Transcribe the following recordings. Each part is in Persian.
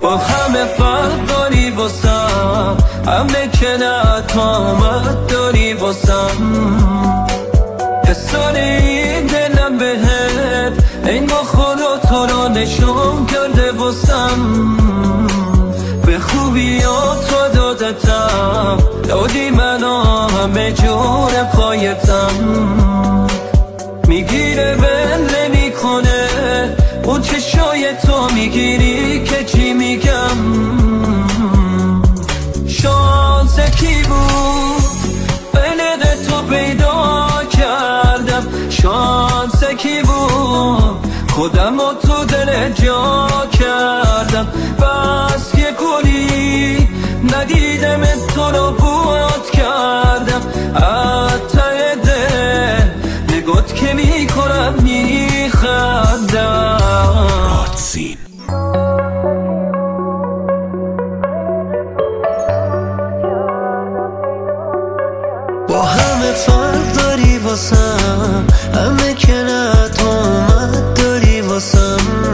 با همه فرق داری واسم، همه کنت آمد داری واسم. حسان این دلم بهت این با خدا تو را نشون کرده واسم. به خوبیات دادتم، دادی منو همه جور پایتم. میگیره ول نمیکنه اون چشای تو، میگیری که چی میگم. شانس کی بود بلد تو پیدا کردم، شانس کی بود خودم رو تو دل جا کردم. بس که گلی ندیدم تو رو بود کردم. ته دل نگات که میکنم میخندم. با همه فرق داری واسم، همه کنت آمد داری واسم.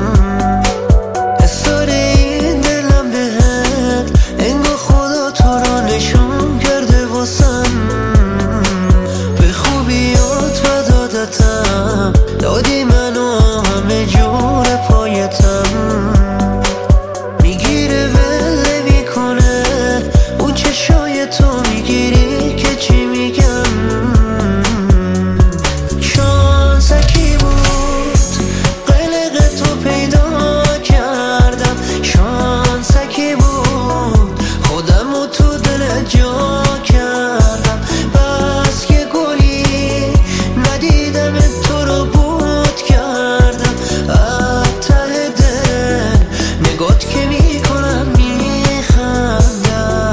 اصار این دلم بهت انگار خدا تو را نشون کرده واسم. به خوبیات و دادتم، دادی منو همه جور پایتم. میگیره ول نمیکنه اون چشای تو، میگیری که چی میگم. شانس کی بود قلق تو پیدا کردم، شانس کی بود خودم رو تو دل جا کردم. بس که گلی ندیدم تو رو بود کردم. ته دل نگات که میکنم میخندم.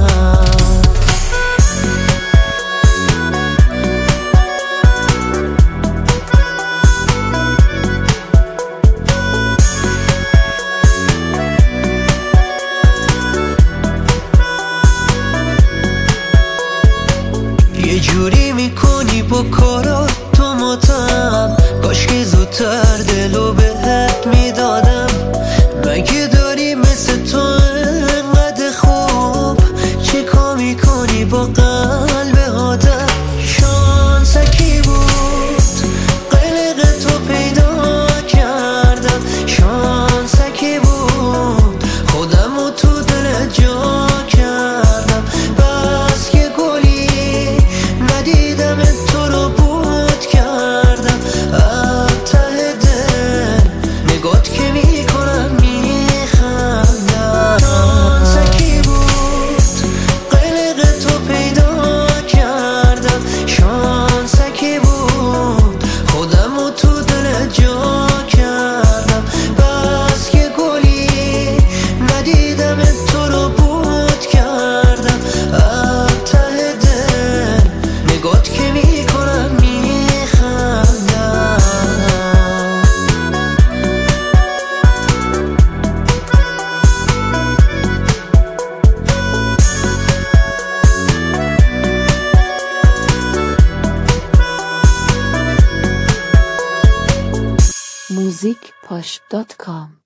یه جوری میکنی با کارات تو ماتم، کاش که زودتر دلو بهت میدادم. مگه داری مثل تو انقدر خوب، چه کار میکنی با قلب آدم. شانس کی بود قلق تو پیدا کردم، شانس کی بود خودم رو تو دل جا کردم. بس که گلی ندیدم تو رو بود کردم. ته دل نگات که میکنم میخندم. شانس کی بود قلق تو پیدا کردم، شانس کی بود خودم رو تو دل جا کردم. بس که گلی ندیدم تو رو بود کردم. ته دل نگات که میکنم میخندم. musicposh.com